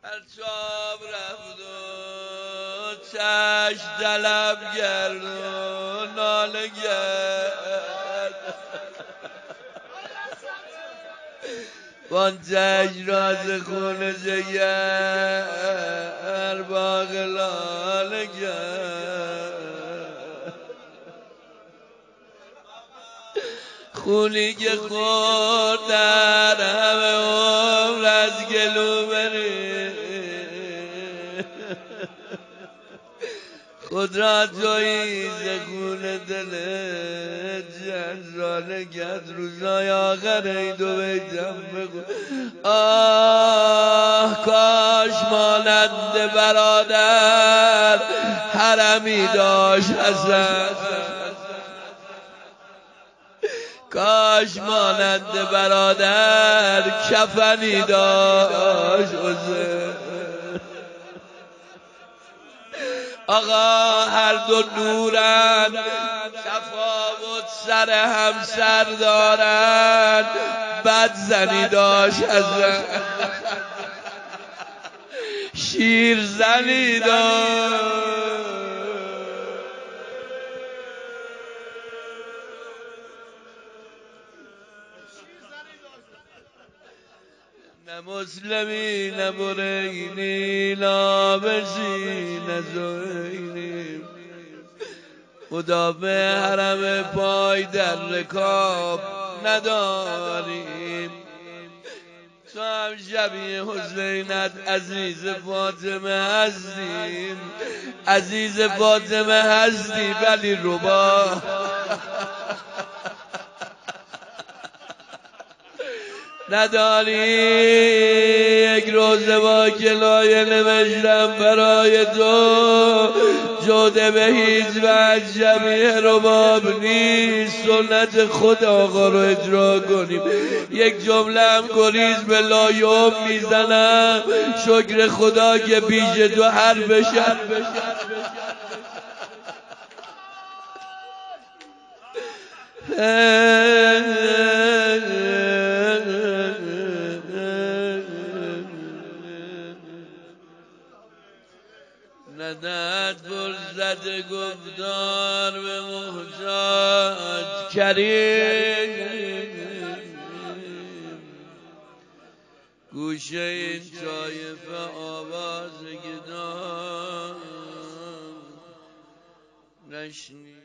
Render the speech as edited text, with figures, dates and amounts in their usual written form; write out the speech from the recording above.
پرچاب رفت و چشم طلب گرد و ناله گرد وان چشم راز خون جگر باغ لاله گرد خونی که خورد در همه عمر از گلو بری خود را جایی ز خون دل جنرانه گرد روزای آخر ای دو بیتم بگو آه کاش مانند برادر حرمی داشت حسن کاش مانند برادر کفنی داشت حسین آقا هر دو نورن تفاوت سر همسر دارن بد زنی داشت حسن شیر زنی داشت نه مسلمی نه برینی لابسی نه زوینی خدا به حرم پای در رکاب نداریم تو هم شبیه حسینت عزیز فاطمه هستیم عزیز فاطمه هستی ولی ربا نداری یک روزه با کلایه نوشتم برای تو جوده به هیچ وجه شبیه رباب نیست سنت خود آقا رو اجرا کنیم یک جمله هم گریز به لایوم میزنم شکر خدا که پیش تو حرف شد ندهد فرصت گفتار به محتاج کریم گوشه این طایفه آواز گدای نشنید